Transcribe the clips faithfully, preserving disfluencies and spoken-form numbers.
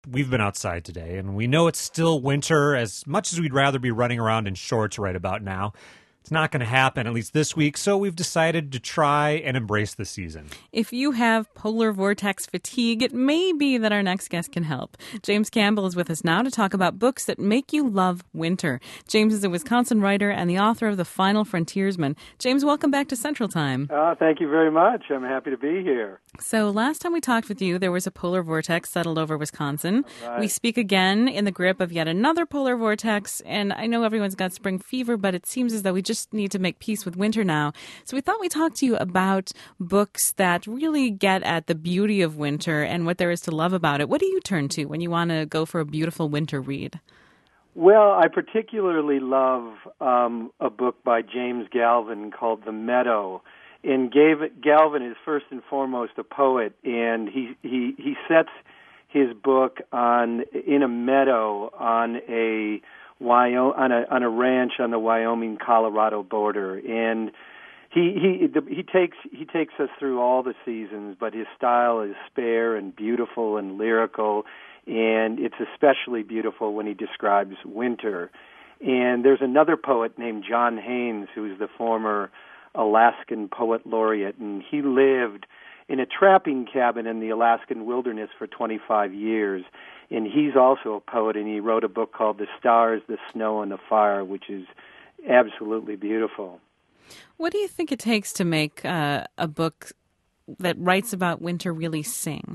we've been outside today, and we know it's still winter as much as we'd rather be running around in shorts right about now. It's not going to happen, at least this week, so we've decided to try and embrace the season. If you have polar vortex fatigue, it may be that our next guest can help. James Campbell is with us now to talk about books that make you love winter. James is a Wisconsin writer and the author of The Final Frontiersman. James, welcome back to Central Time. Uh, thank you very much. I'm happy to be here. So last time we talked with you, there was a polar vortex settled over Wisconsin. Right. We speak again in the grip of yet another polar vortex, and I know everyone's got spring fever, but it seems as though we just need to make peace with winter now. So we thought we'd talk to you about books that really get at the beauty of winter and what there is to love about it. What do you turn to when you want to go for a beautiful winter read? Well, I particularly love um, a book by James Galvin called The Meadow. And Galvin is first and foremost a poet, and he, he, he sets his book on in a meadow on a Wyoming, on a on a ranch on the Wyoming-Colorado border, and he he he takes he takes us through all the seasons, but his style is spare and beautiful and lyrical, and it's especially beautiful when he describes winter. And there's another poet named John Haynes, who's the former Alaskan poet laureate, and he lived in a trapping cabin in the Alaskan wilderness for twenty-five years. And he's also a poet, and he wrote a book called The Stars, the Snow, and the Fire, which is absolutely beautiful. What do you think it takes to make uh, a book that writes about winter really sing?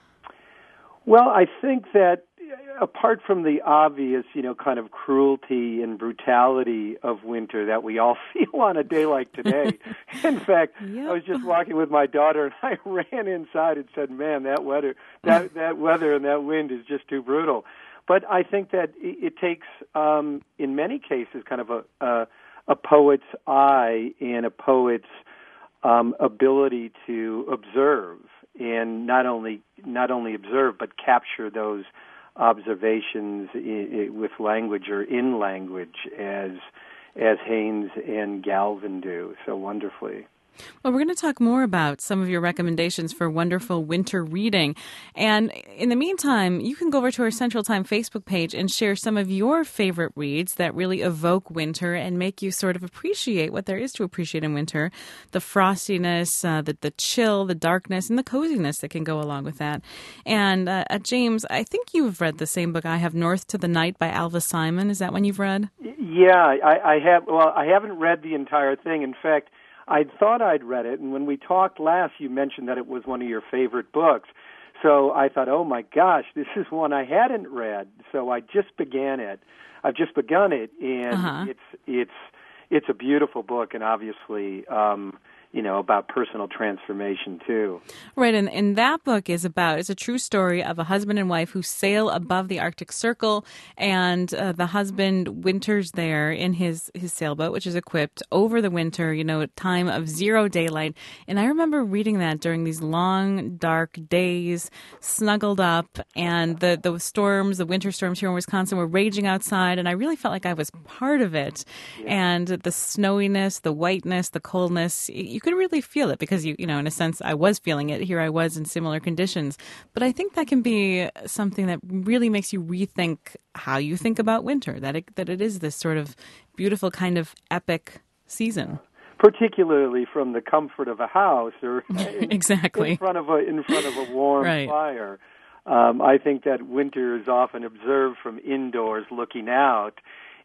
Well, I think that apart from the obvious, you know, kind of cruelty and brutality of winter that we all feel on a day like today. In fact, yep. I was just walking with my daughter, and I ran inside and said, "Man, that weather, that that weather and that wind is just too brutal." But I think that it, it takes, um, in many cases, kind of a a, a poet's eye and a poet's um, ability to observe, and not only not only observe but capture those observations I- I, with language or in language, as as Haynes and Galvin do so wonderfully. Well, we're going to talk more about some of your recommendations for wonderful winter reading. And in the meantime, you can go over to our Central Time Facebook page and share some of your favorite reads that really evoke winter and make you sort of appreciate what there is to appreciate in winter. The frostiness, uh, the, the chill, the darkness, and the coziness that can go along with that. And uh, uh, James, I think you've read the same book I have, North to the Night by Alva Simon. Is that one you've read? Yeah, I, I have. Well, I haven't read the entire thing. In fact, I thought I'd read it, and when we talked last, you mentioned that it was one of your favorite books. So I thought, oh my gosh, this is one I hadn't read. So I just began it. I've just begun it, and uh-huh. it's it's it's a beautiful book, and obviously, um, you know, about personal transformation too. Right, and, and that book is about, it's a true story of a husband and wife who sail above the Arctic Circle, and uh, the husband winters there in his, his sailboat, which is equipped over the winter, you know, time of zero daylight. And I remember reading that during these long, dark days, snuggled up, and the, the storms, the winter storms here in Wisconsin were raging outside, and I really felt like I was part of it. Yeah. And the snowiness, the whiteness, the coldness, you could really feel it because, you you know, in a sense, I was feeling it. Here I was in similar conditions. But I think that can be something that really makes you rethink how you think about winter, that it, that it is this sort of beautiful kind of epic season. Particularly from the comfort of a house or in, exactly. in front of a in front of a warm right. fire. Um, I think that winter is often observed from indoors looking out,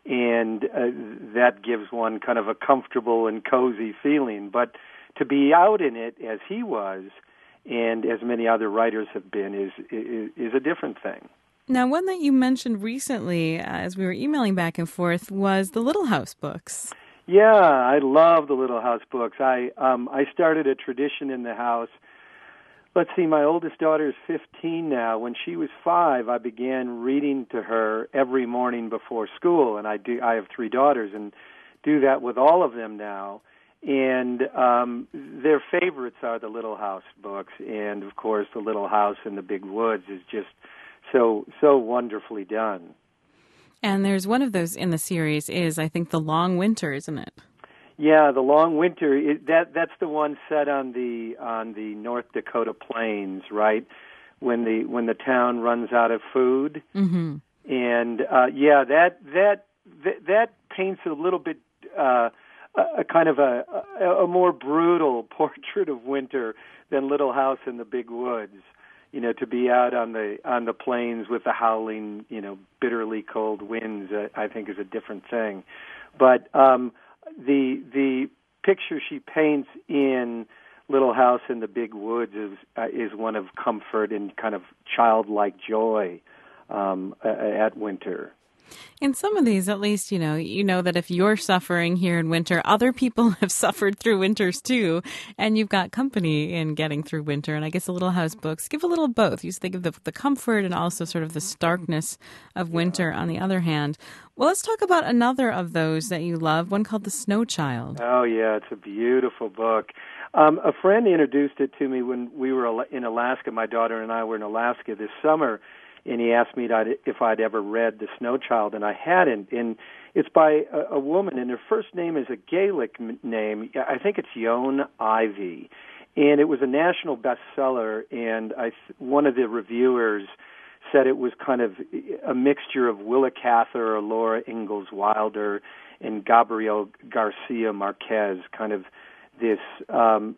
and uh, that gives one kind of a comfortable and cozy feeling. But to be out in it, as he was, and as many other writers have been, is is, is a different thing. Now, one that you mentioned recently, uh, as we were emailing back and forth, was the Little House books. Yeah, I love the Little House books. I um, I started a tradition in the house. Let's see, my oldest daughter is fifteen now. When she was five, I began reading to her every morning before school, and I do. I have three daughters, and do that with all of them now. And um, their favorites are the Little House books, and of course, the Little House in the Big Woods is just so so wonderfully done. And there's one of those in the series is, I think, The Long Winter, isn't it? Yeah, The Long Winter. It, that that's the one set on the on the North Dakota plains, right? when the when the town runs out of food. Mm-hmm. And uh, yeah, that that that, that paints a little bit uh, a, a kind of a, a a more brutal portrait of winter than Little House in the Big Woods. You know, to be out on the on the plains with the howling, you know, bitterly cold winds, uh, I think is a different thing. But um, the the picture she paints in Little House in the Big Woods is uh, is one of comfort and kind of childlike joy um, at winter. In some of these, at least, you know, you know that if you're suffering here in winter, other people have suffered through winters too, and you've got company in getting through winter. And I guess the Little House books give a little of both. You think of the, the comfort and also sort of the starkness of winter on the other hand. Well, let's talk about another of those that you love, one called The Snow Child. Oh, yeah, it's a beautiful book. Um, a friend introduced it to me when we were in Alaska. My daughter and I were in Alaska this summer, and he asked me if I'd ever read The Snow Child, and I hadn't. And it's by a, a woman, and her first name is a Gaelic name. I think it's Ioan Ivy. And it was a national bestseller, and I, one of the reviewers said it was kind of a mixture of Willa Cather or Laura Ingalls Wilder and Gabriel Garcia Marquez, kind of this um,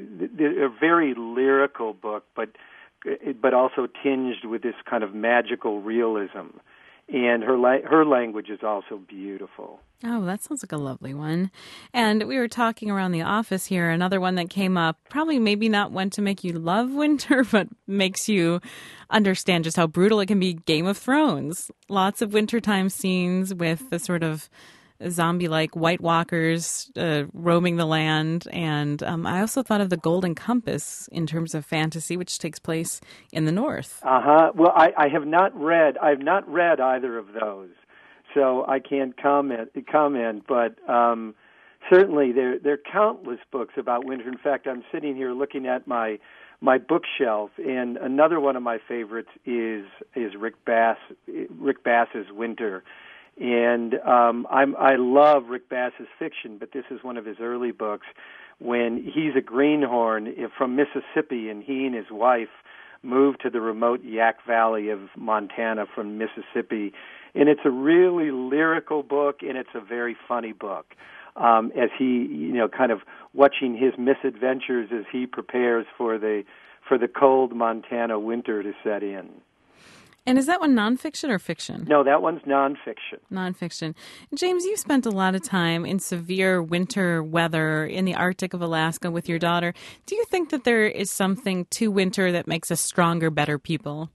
a very lyrical book, but but also tinged with this kind of magical realism. And her la- her language is also beautiful. Oh, that sounds like a lovely one. And we were talking around the office here, another one that came up, probably maybe not one to make you love winter, but makes you understand just how brutal it can be, Game of Thrones. Lots of wintertime scenes with the sort of zombie-like White Walkers uh, roaming the land. And um, I also thought of The Golden Compass in terms of fantasy, which takes place in the north. Uh-huh. Well, I, I have not read, I have not read either of those, so I can't comment, comment but um, certainly there, there are countless books about winter. In fact, I'm sitting here looking at my my bookshelf, and another one of my favorites is is Rick Bass, Rick Bass's Winter. And um, I'm, I love Rick Bass's fiction, but this is one of his early books when he's a greenhorn from Mississippi, and he and his wife moved to the remote Yak Valley of Montana from Mississippi. And it's a really lyrical book, and it's a very funny book. Um, as he, you know, kind of watching his misadventures as he prepares for the for the cold Montana winter to set in. And is that one nonfiction or fiction? No, that one's nonfiction. Nonfiction. James, you spent a lot of time in severe winter weather in the Arctic of Alaska with your daughter. Do you think that there is something to winter that makes us stronger, better people?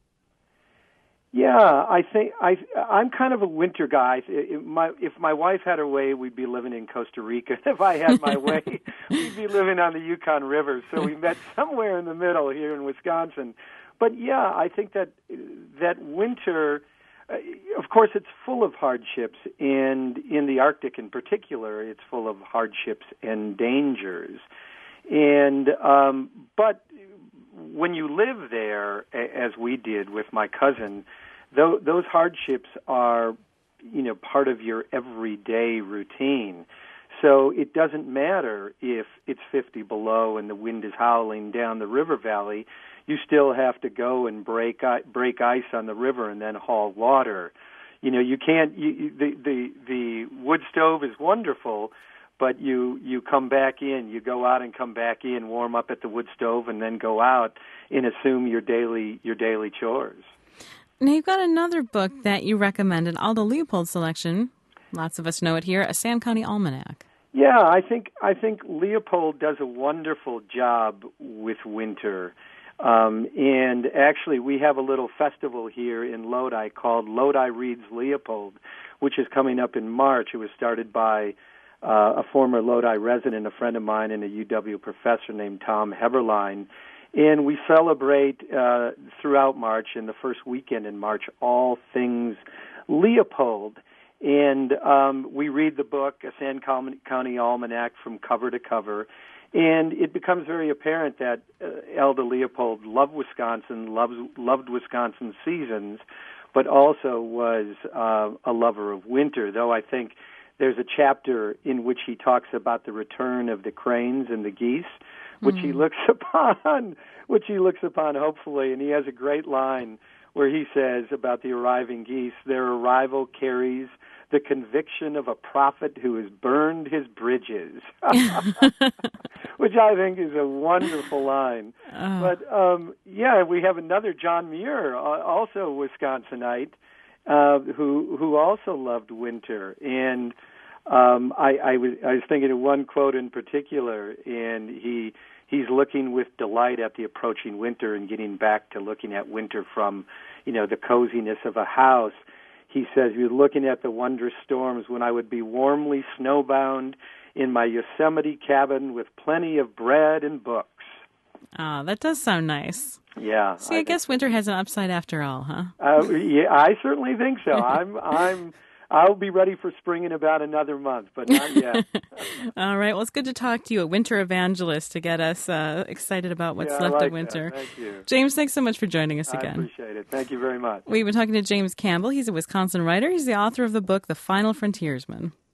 Yeah, I think I I'm kind of a winter guy. If my if my wife had her way, we'd be living in Costa Rica. If I had my way, we'd be living on the Yukon River. So we met somewhere in the middle here in Wisconsin. But yeah, I think that that winter, uh, of course, it's full of hardships, and in the Arctic in particular, it's full of hardships and dangers. And um, but when you live there, as we did with my cousin, th- those hardships are, you know, part of your everyday routine. So it doesn't matter if it's fifty below and the wind is howling down the river valley. You still have to go and break break ice on the river and then haul water. You know, you can't. You, the the the wood stove is wonderful, but you you come back in. You go out and come back in, warm up at the wood stove, and then go out and assume your daily your daily chores. Now you've got another book that you recommend, an Aldo Leopold selection. Lots of us know it here, a Sam County Almanac. Yeah, I think I think Leopold does a wonderful job with winter. Um, and actually, we have a little festival here in Lodi called Lodi Reads Leopold, which is coming up in March. It was started by uh, a former Lodi resident, a friend of mine, and a U W professor named Tom Heberlein. And we celebrate uh, throughout March, and the first weekend in March, all things Leopold. And um, we read the book, a Sam County Almanac, from cover to cover. And it becomes very apparent that uh, Aldo Leopold loved Wisconsin, loves, loved Wisconsin seasons, but also was uh, a lover of winter, though I think there's a chapter in which he talks about the return of the cranes and the geese, which mm. he looks upon, which he looks upon hopefully, and he has a great line where he says about the arriving geese, their arrival carries the conviction of a prophet who has burned his bridges, which I think is a wonderful line. Oh. But, um, yeah, we have another John Muir, also a Wisconsinite, uh, who who also loved winter. And um, I, I, was, I was thinking of one quote in particular, and he he's looking with delight at the approaching winter and getting back to looking at winter from, you know, the coziness of a house. He says, you're looking at the wondrous storms when I would be warmly snowbound in my Yosemite cabin with plenty of bread and books. Oh, that does sound nice. Yeah. See, I, I guess winter has an upside after all, huh? Uh, yeah, I certainly think so. I'm, I'm, I'll be ready for spring in about another month, but not yet. All right. Well, it's good to talk to you, a winter evangelist, to get us uh, excited about what's yeah, left I like of winter. That. Thank you. James, thanks so much for joining us again. I appreciate it. Thank you very much. We've been talking to James Campbell. He's a Wisconsin writer. He's the author of the book, The Final Frontiersman.